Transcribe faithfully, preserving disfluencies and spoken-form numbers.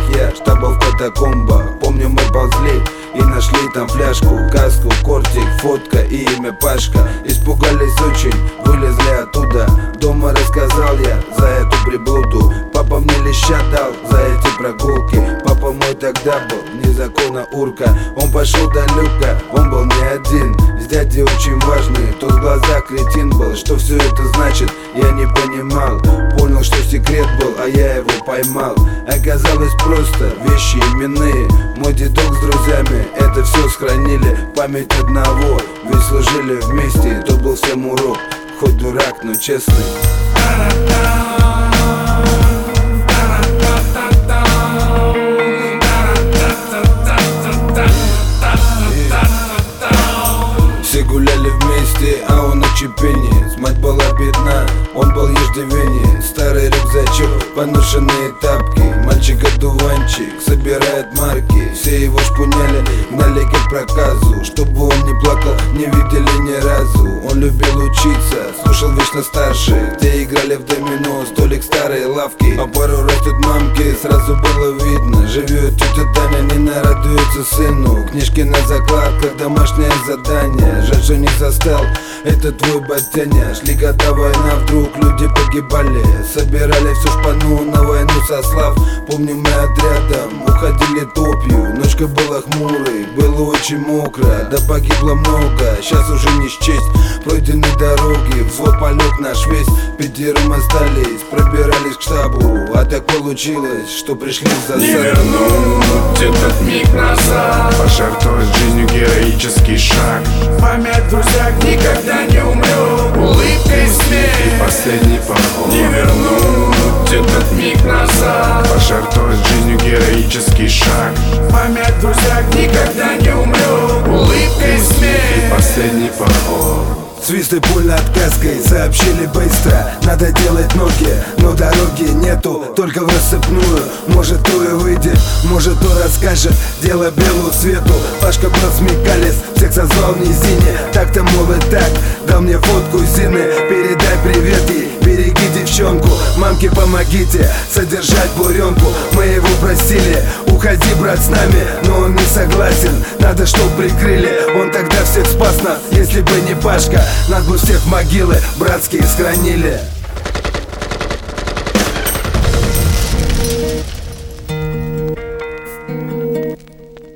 я, штаба в катакомбах. Помню, мы ползли и нашли там фляжку, каску, кортик, фотка и имя Пашка. Испугались очень, вылезли оттуда. Дома рассказал я за эту приблуду. Папа мне леща дал за эти прогулки. Папа мой тогда был незаконно урка. Он пошел до люка, он был не один. С дядей очень важный, тот в глазах кретин был. Что все это значит, я не понимал. Понял, что секрет был, а я его поймал. Оказалось просто, вещи именные. Мой дедок с друзьями это все сохранили. Память одного, ведь служили вместе. Тот был всем урок, хоть дурак, но честный. Все гуляли вместе, а он на чепении. Мать была бедна, он был еждивенее. Старый рюкзачок, поношенные тапки. Мальчик-одуванчик собирает марки. Все его шпуняли, гнали как проказу. Чтобы он не плакал, не видели ни разу. Он любил учиться, слушал вечно старших. Те играли в домино, столик старой лавки. А пару раз тут мамки сразу было видно. Живет тетя Таня, не нарадуется сыну. Книжки на закладках, домашнее задание. Жаль, что не застал, это твой батяня. Шли года, война, вдруг люди погибали. Собирали всю шпану на войну со слав. Помню, мы отрядом уходили топью. Ночка была хмурой, было очень мокро. Да погибло много, сейчас уже не счесть. Пройдены дороги, взвод полег наш весь. Пятером остались, пробирались к штабу. А так получилось, что пришли в засаду. Не вернуть этот миг назад, пожертвовать жизнью героический шаг. Память в друзьях никогда не умрет, улыбка и смех и последний поход. Не вернуть этот миг назад, пожертвовать жизнью героический шаг. Память в друзьях никогда не умрет, улыбка и смех и последний поход. Свисты пуль над каской сообщили быстро. Надо делать ноги, но дороги нету, только в рассыпную. Может, то и выйдет, может, то расскажет дело белу свету. Пашка был смекалец, всех созвал в низине. Так-то, мол, и так, дал мне фотку Зины. Передай привет ей, береги девчонку. Мамке помогите содержать буренку. Мы его просили, уходи, брат, с нами, но он не согласен. Надо, чтоб прикрыли, он тогда всех спас нас. Если бы не Пашка, нас бы всех в могилы братские схоронили.